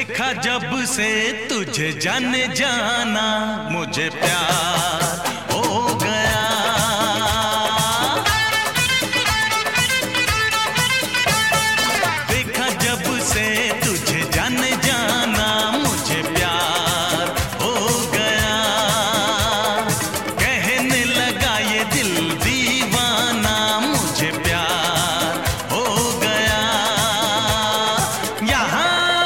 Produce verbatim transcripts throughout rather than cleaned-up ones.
देखा जब से तुझे जाने जाना, मुझे प्यार हो गया। देखा जब से तुझे जाने जाना, मुझे प्यार हो गया। कहने लगा ये दिल दीवाना, मुझे प्यार हो गया। यहाँ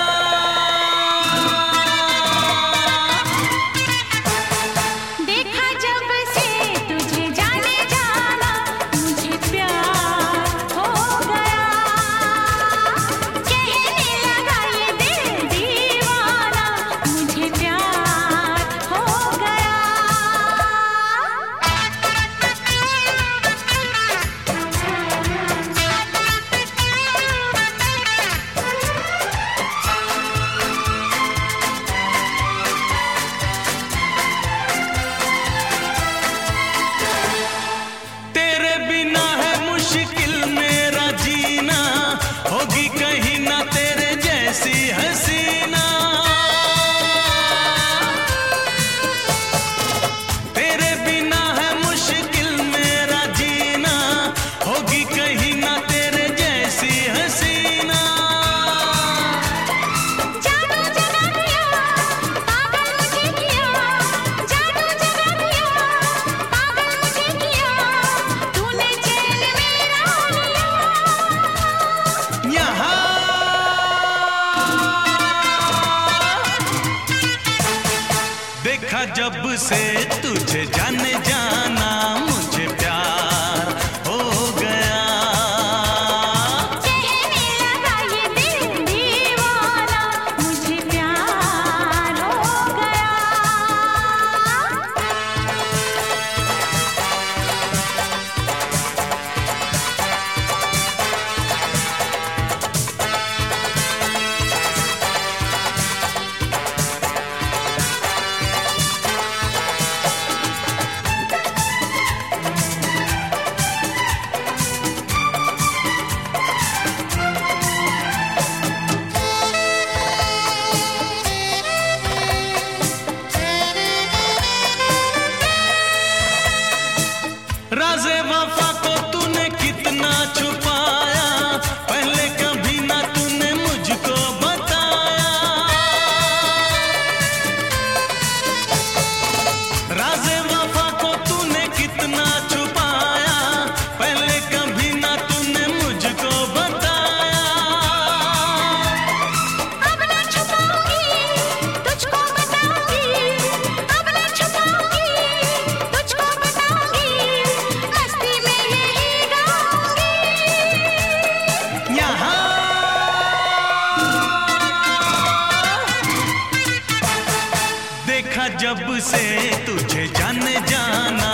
हसीना, तेरे बिना है मुश्किल मेरा जीना, होगी कहीं ना तेरे जैसी हसीना। जादू जगा दिया, पागल मुझे किया, जादू जगा दिया, पागल मुझे किया, तूने चैन मेरा लिया। यहाँ देखा जब से तुझे जाने जाना, मुझे प्यार हो गया। कहने लगा ये दिल दीवाना, मुझे प्यार हो गया। राज़े वफा को तूने कितना छुपाया, पहले कभी ना तूने मुझको बताया। राज़े वफा को तूने कितना छुपाया, पहले कभी ना तूने मुझको बताया। अब ना छुपाऊंगी, तुझको बताऊंगी, अब ना छुपाऊंगी, तुझको बताऊंगी, मस्ती में यही गाऊंगी। यहाँ देखा जब से तुझे जाने जाना,